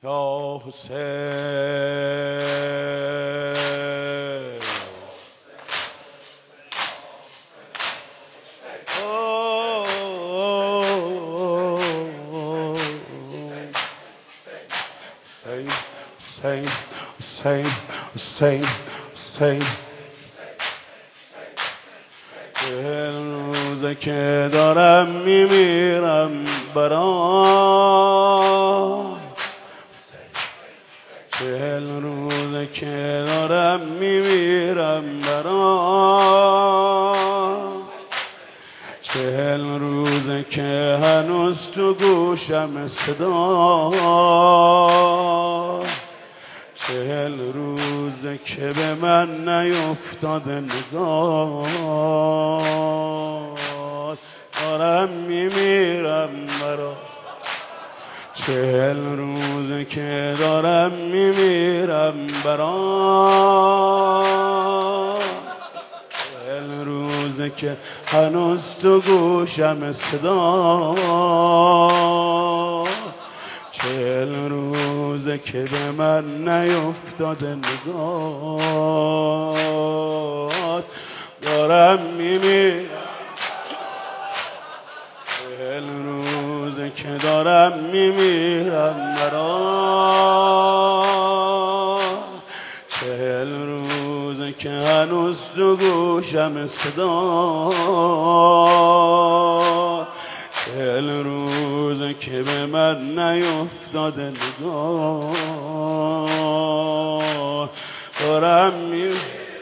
یا حسین حسین حسین حسین روزه که دارم میمیرم برای 40 روزه که دارم میمیرم برای 40 روزه که هنوز تو گوشم صدا 40 روزه که به من نیفتاده نگاه دارم میمیرم برا 40 روزه که دارم میمیرم برا 40 روزه که هنوز تو گوشم صدا 40 روزه که به من نیفتاده نگاه دارم میمیرم 40 روزه که دارم میمیرم برا 40 روزه که هنوز تو گوشم صدا 40 روزه که به من نیفتاده نگاه دارم میمیرم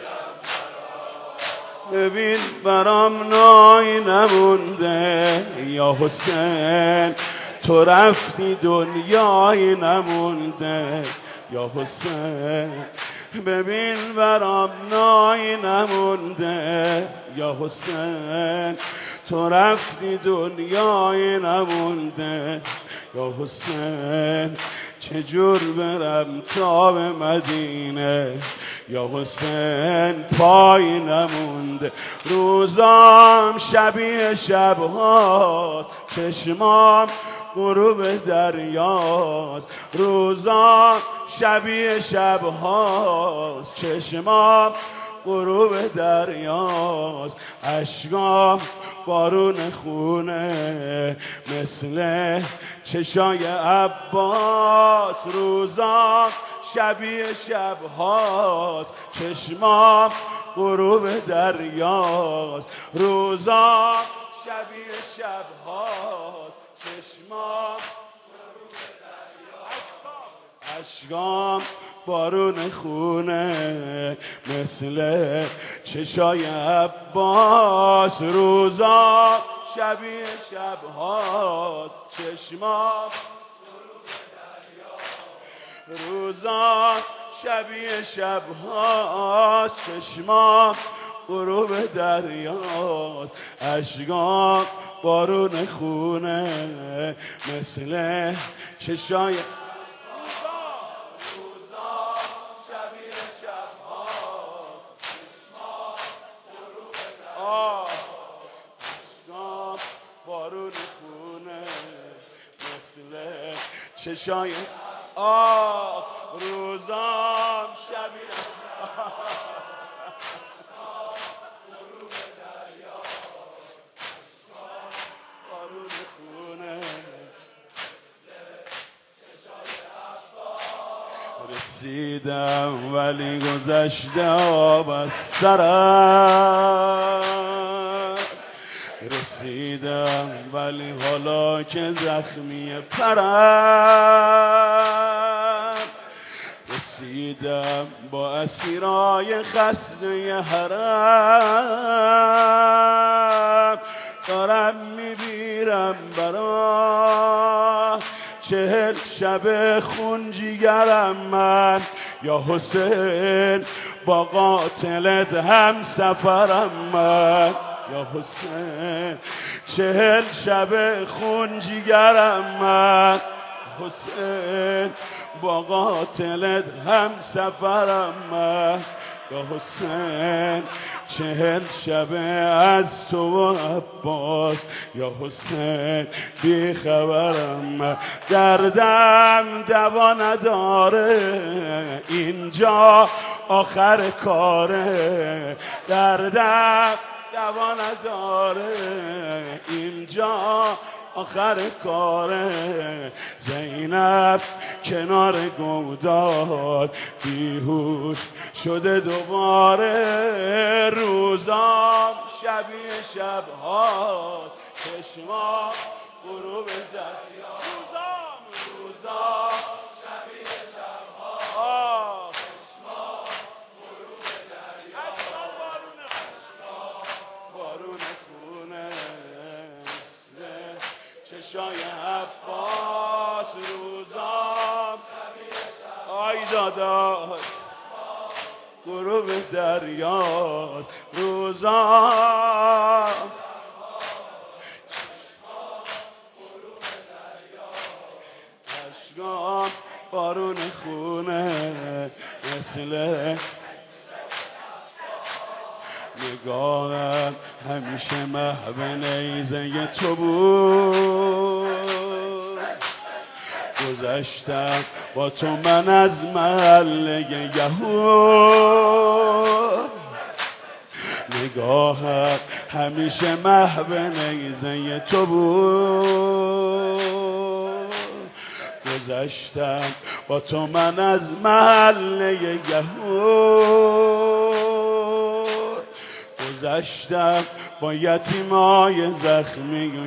ببین برام نایی نمونده یا حسین تو رفتی دنیایی نمونده یا حسین ببین برام نایی نمونده یا حسین تو رفتی دنیایی نمونده یا حسین چجور برم تا به مدینه یا حسین پای نمونده روزام شبیه شبهاست چشمام غروب دریاست روزام شبیه شبهاست چشمام غروب دریاست اشکام بارون خونه مثل چشای عباس روزام شبیه شبهاست چشمام غروب دریاست روزام شبیه شبهاست چشمام غروب دریاست اشکام بارون خونه مثل چشای عباس روزا شبیه شبهاست چشمام روزا شبیه شبهاست چشمام غروب دریاست اشکام بارون خونه مثل چشای بارون خونه مثل چشای روزام شبیه بارون خونه رسیدم ولی گذشته آب از سرم رسیدم ولی حالا که زخمی پرم رسیدم با اسیرای خسته حرم دارم میبیرم برا 40 شب خون جیگرم من یا حسین با قاتلت هم سفرم من یا حسین 40 شب خون جیگرم من حسین با قاتلت هم سفرم من یا حسین 40 شبه از تو و عباس یا حسین بی خبرم دردم دوا نداره اینجا آخر کاره دردم دوا نداره اینجا آخر کاره زینب کنار گودال بیهوش شده دوباره روزام شبیه شبها چشما غروب دریا روزام شبیه شبها چشما غروب دریا بارون خونه چشای عباس روزام آی داداش غروب دریاست روزام اشکام بارون خونه مثل نگاهم همیشه محو نیزه تو بود گذشتم با تو من از محله یهود نگاهم همیشه محو نیزه تو بود گذشتم با تو من از محله یهود گذشتم با یتیمای زخمی و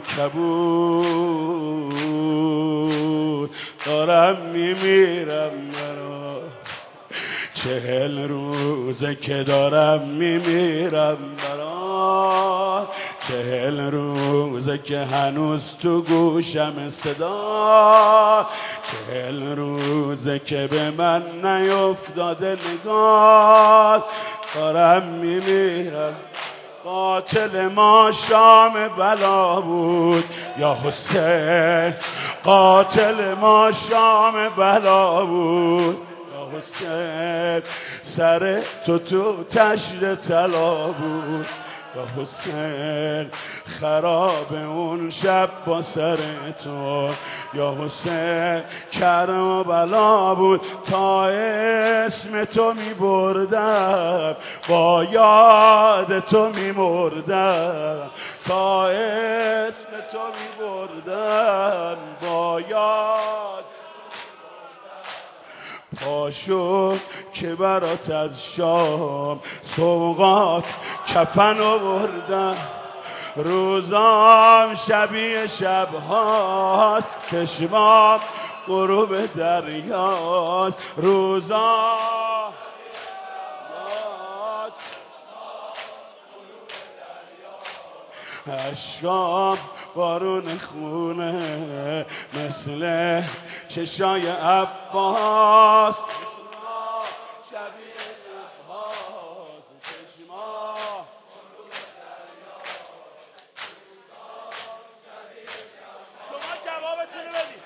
کبود دارم میمیرم برا 40 روزه که دارم میمیرم برا 40 روزه که هنوز تو گوشم صدا 40 روزه که به من نیفتاده نگاه دارم میمیرم قاتل ما شام بلا بود یا حسین قاتل ما شام بلا بود یا حسین سر تو تشت طلا بود یا حسین خراب اون شب با سر تو یا حسین کرم و بلا بود تا اسم تو می بردم با یاد تو می مردم تا اسم تو می بردم با یاد پاشو که برات از شام سوغات کفن آوردم روزام شبیه شبهاست چشمام غروب دریاست روزام اشکام بارون خونه مثل چشای عباس شبیه شبهاست چشما شما جوابتونو بدید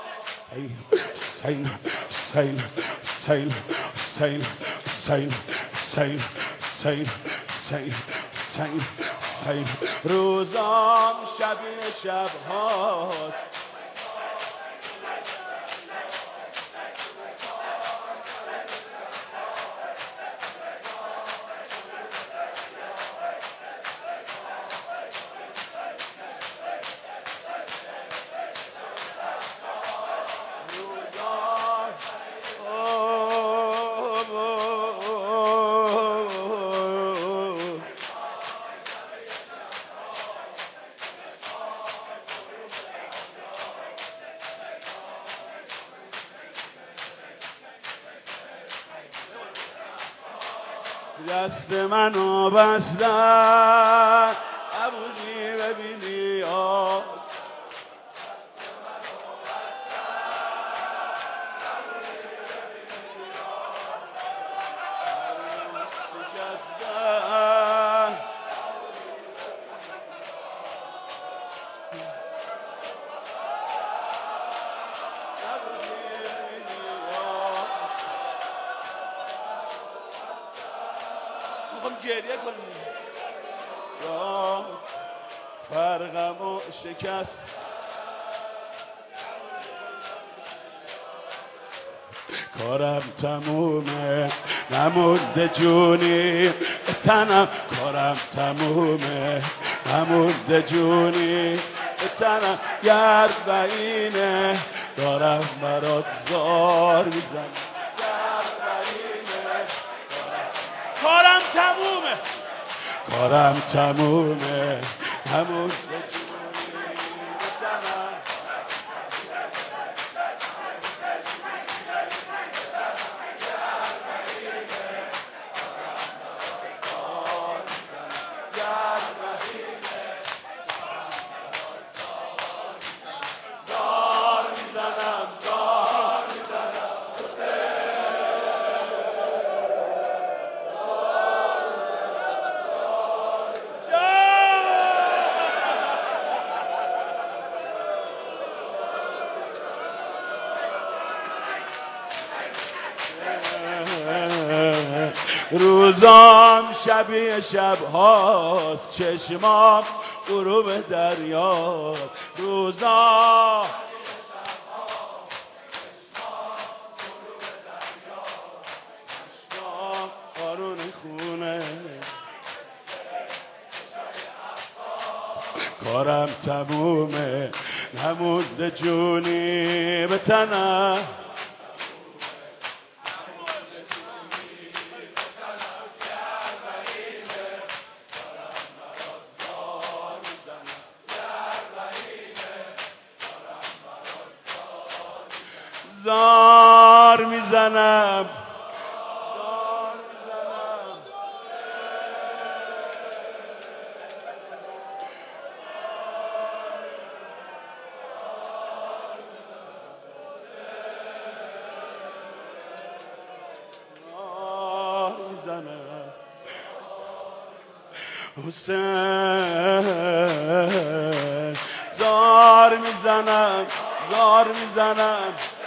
حسین حسین حسین حسین حسین حسین حسین حسین حسین حسین روزام شبیه شبهاست دست منو بستن ابوجی ببینی آس شکستن گریه کنیم. راست فرقمو شکست، کارم تمومه نمونده جونی تنم، کارم تمومه نمونده جونی تنم، گرد و اینه دارم برات زار میزنم، گرد و اینه کارم تمومه، کارم تمومه نمونده جونی تنم. روزام شبیه شبهاست، چشمام غروب دریا، روزا قارون خونه، کارم تمومه نمونده جونی به تنم، زار میزنم، حسین زار میزنم، زار میزنم.